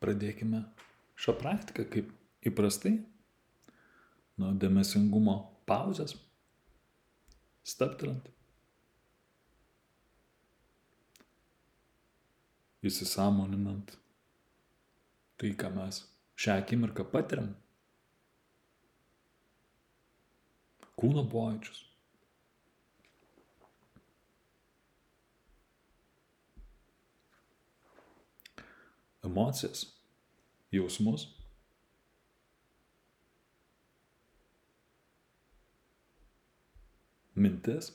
Pradėkime šią praktiką kaip įprastai, nuo dėmesingumo pauzės, stabtelint, įsisąmoninant tai, ką mes šią akimirką patiriam, kūno pojūčius, emocijas, jausmus. Mintis.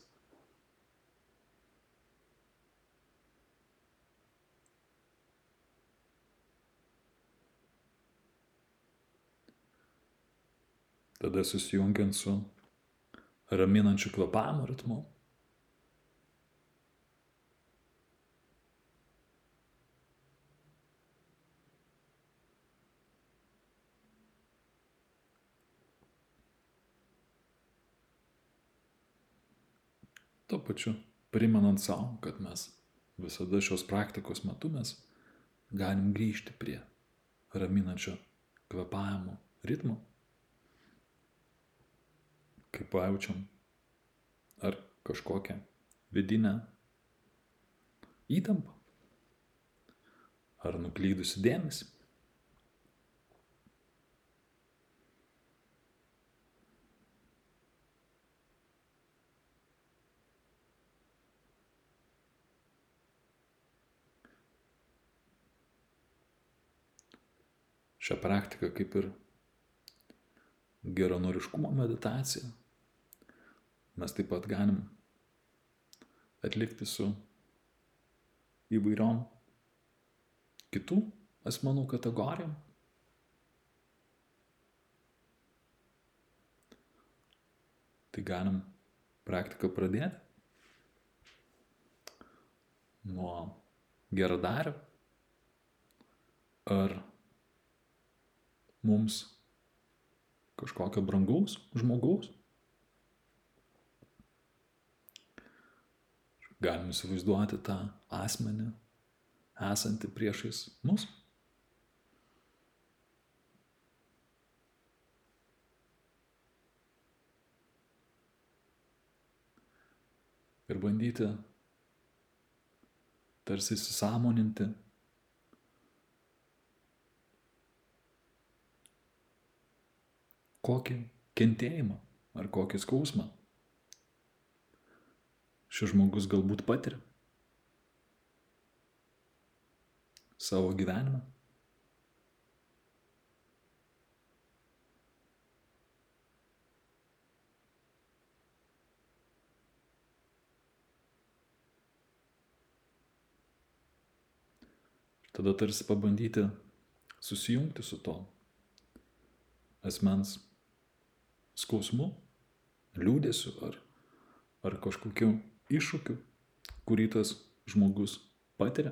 Tada susijungiant su raminančiu kvėpavimo ritmu. Tuo pačiu primenant savo, kad mes visada šios praktikos metu mes galim grįžti prie raminančio kvėpavimo ritmo, kai pajaučiam ar kažkokią vidinę įtampą, ar nuklydusi dėmesį. Šią praktiką kaip ir geranoriškumo meditaciją mes taip pat galim atlikti su įvairiom kitų asmenų kategorijom. Tai galim praktiką pradėti nuo geradario ar mums kažkokio brangaus žmogaus. Galim įsivaizduoti tą asmenį esantį priešais mus. Ir bandyti tarsi įsisąmoninti, kokį kentėjimą ar kokį skausmą šis žmogus galbūt patiria savo gyvenimą. Tada tarsi pabandyti susijungti su to asmens skausmu, liūdėsiu ar kažkokiu iššūkiu, kurį tas žmogus patiria.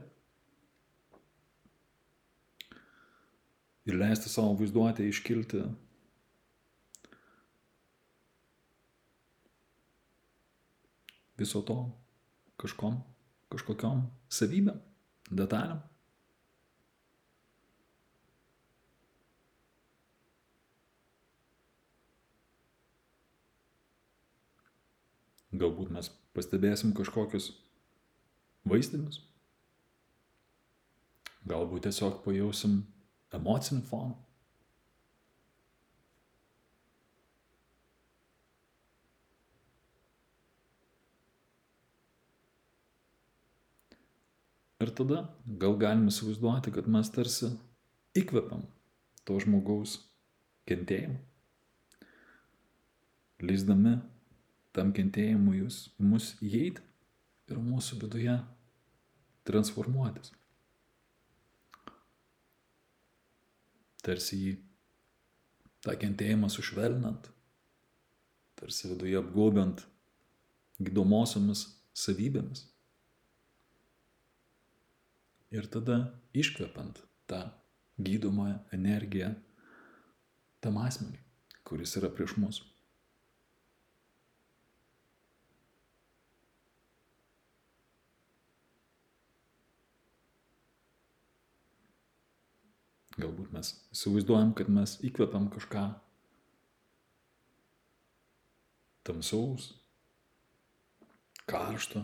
Ir leisti savo vaizduotę iškilti viso to kažkokiom savybėm, detalėm. Galbūt mes pastebėsim kažkokius vaizdinius. Galbūt tiesiog pajausim emocinį foną. Ir tada gal galim įsivaizduoti, kad mes tarsi įkvepiam to žmogaus kentėjimą, leisdami tam kentėjimui mus įeiti ir mūsų viduje transformuotis. Tarsi jį tą kentėjimą sušvelninant, tarsi viduje apgaubiant gydomosiomis savybėmis. Ir tada iškvepiant tą gydomąją energiją tam asmeniui, kuris yra prieš mus. Galbūt mes įsivaizduojam, kad mes įkvepiam kažką tamsaus, karšto,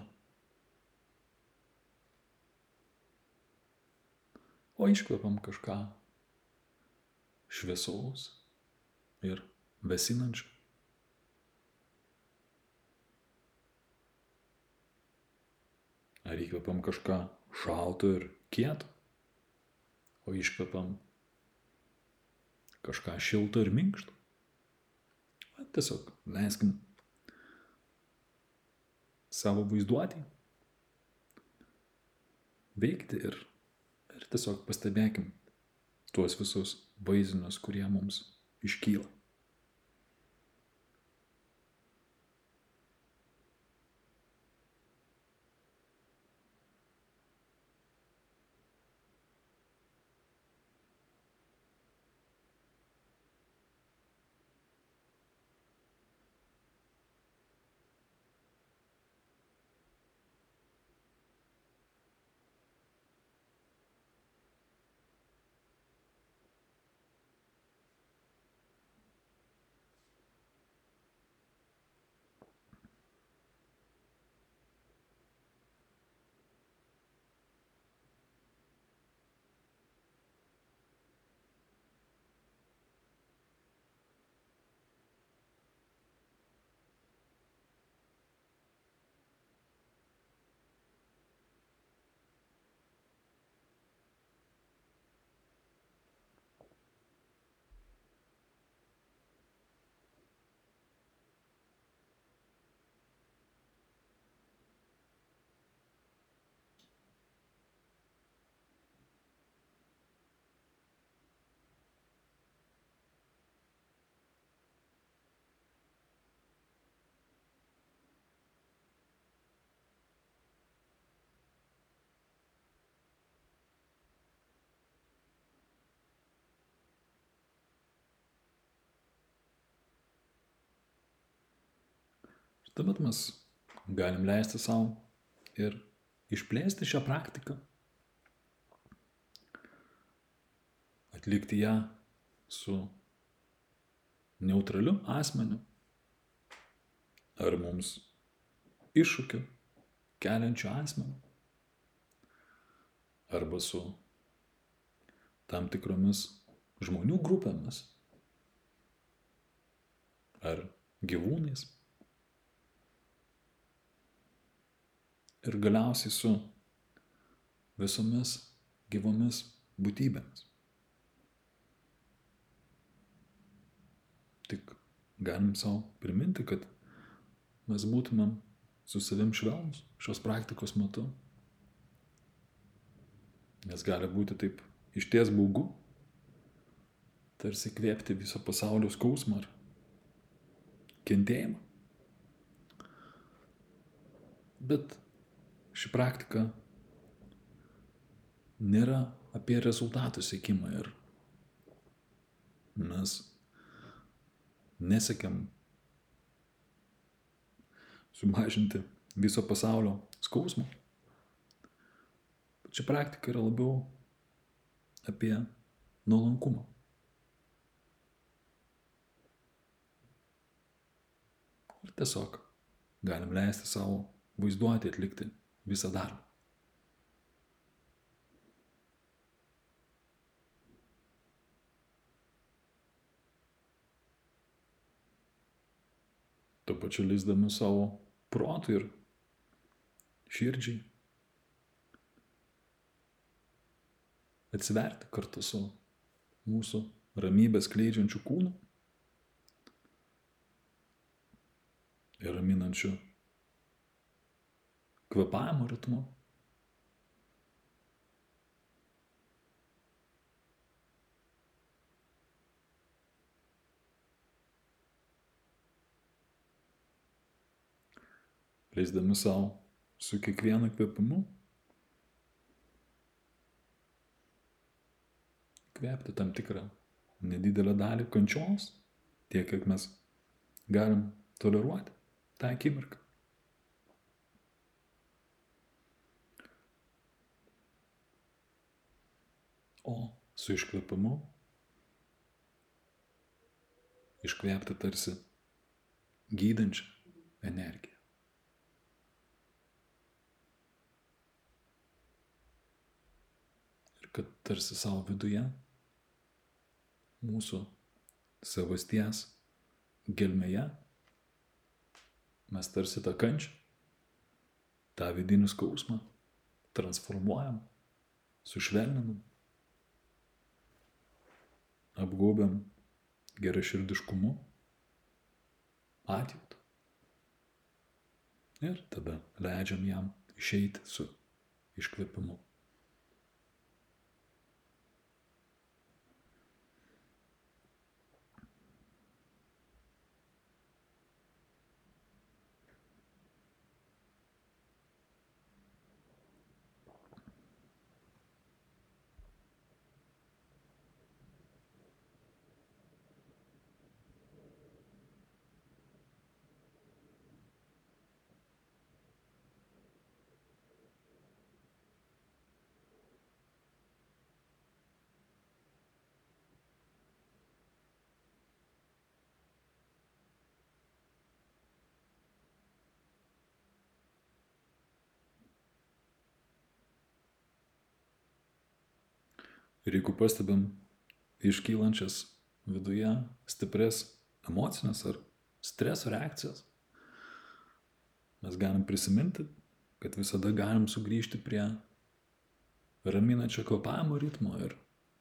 o iškvepiam kažką šviesaus ir vesinančio. Ar įkvepiam kažką šalto ir kieto, o iškvepiam kažką šilto ir minkšto. Tiesiog leiskim savo vaizduotį veikti ir tiesiog pastebėkim tuos visus vaizdinius, kurie mums iškyla. Tuomet mes galim leisti savo ir išplėsti šią praktiką, atlikti ją su neutraliu asmeniu ar mums iššūkiu keliančiu asmeniu arba su tam tikromis žmonių grupėmis ar gyvūnais. Ir galiausiai su visomis gyvomis būtybėmis. Tik galim savo priminti, kad mes būtumėm su savim švelnus šios praktikos metu. Nes gali būti taip išties baugu, tarsi kvėpti viso pasaulio skausmą ar kentėjimą. Bet ši praktika nėra apie rezultatų siekimą ir mes nesiekiam sumažinti viso pasaulio skausmą. Ši praktika yra labiau apie nuolankumą. Ir tiesiog galim leisti savo vaizduoti atlikti visą darbą. Tuo pačiu leisdami savo protui ir širdžiai atsiverti kartu su mūsų ramybę skleidžiančiu kūnu ir raminančiu kvėpavimo ritmu. Leisdami savo su kiekvienu kvėpimu kvėpti tam tikrą nedidelę dalį kančios, tiek, kiek mes galim toleruoti tą akimirką. O su iškvėpimu, iškvėpti tarsi gydančią energiją. Ir kad tarsi savo viduje, mūsų savasties gelmėje, mes tarsi tą kančią, tą vidinį skausmą transformuojam, sušvelninam, apgaubiam geraširdiškumu, atjautą. Ir tada leidžiam jam išeiti su iškvėpimu. Ir jeigu pastebim iškylančias viduje stipres emocinės ar streso reakcijas, mes galim prisiminti, kad visada galim sugrįžti prie raminančio kvėpavimo ritmo ir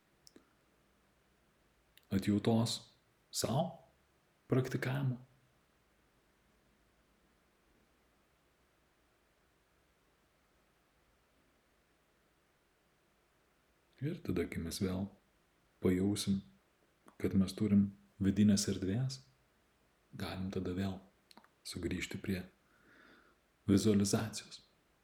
atjautos savo praktikavimo. Ir tada, kai mes vėl pajausim, kad mes turim vidinės erdvės, galim tada vėl sugrįžti prie vizualizacijos.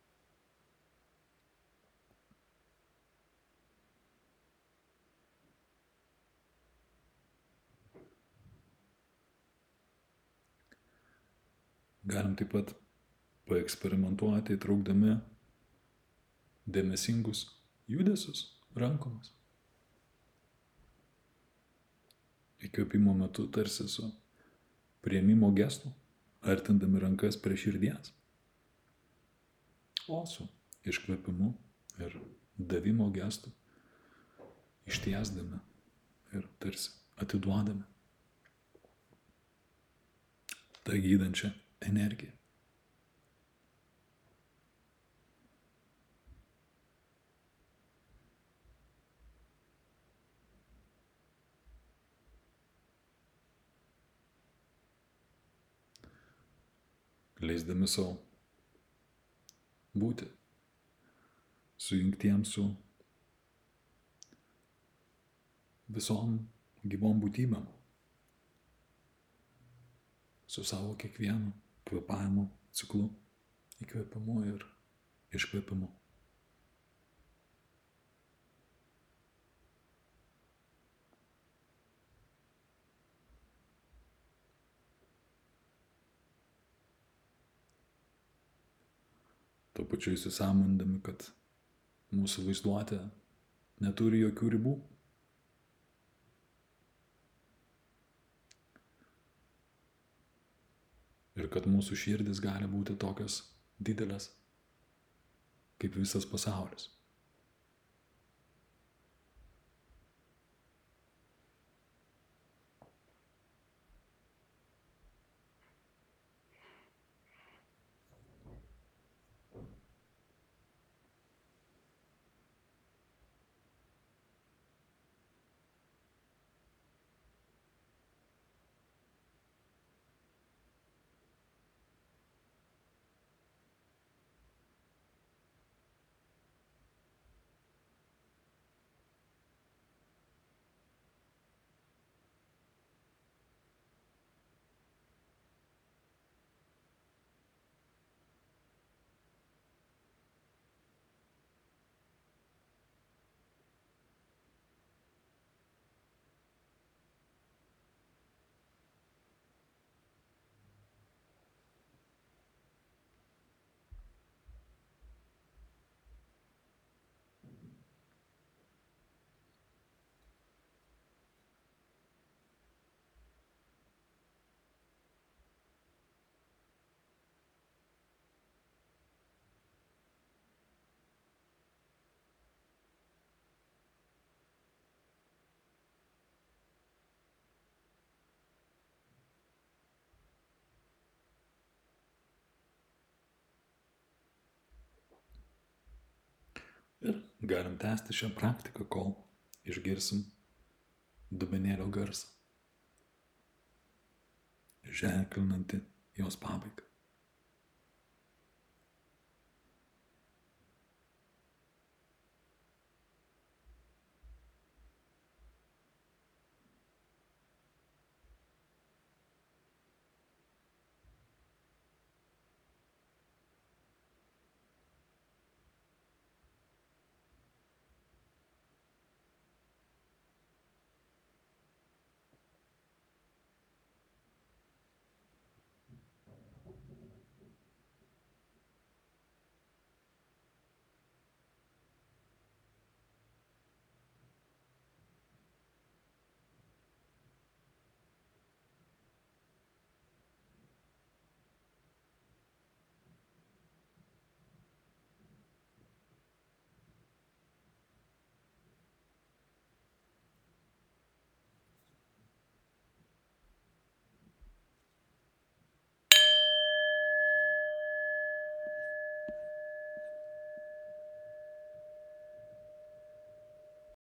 Galim taip pat paeksperimentuoti, įtraukdami dėmesingus judesius rankomis. Įkvėpimo metu tarsi su priėmimo gestu, artindami rankas prie širdies, o su iškvėpimu ir davimo gestu ištiesdami ir tarsi atiduodami tą gydančią energiją. Leisdami savo būti sujungtiems su visom gyvom būtybėm, su savo kiekvienu kvėpavimo ciklu, įkvėpimu ir iškvėpimu. Tuo pačiu įsisąmonindami, kad mūsų vaizduotė neturi jokių ribų. Ir kad mūsų širdis gali būti tokios didelės, kaip visas pasaulis. Ir galim tęsti šią praktiką, kol išgirsim dubenėlio garsą, ženklinantį jos pabaigą.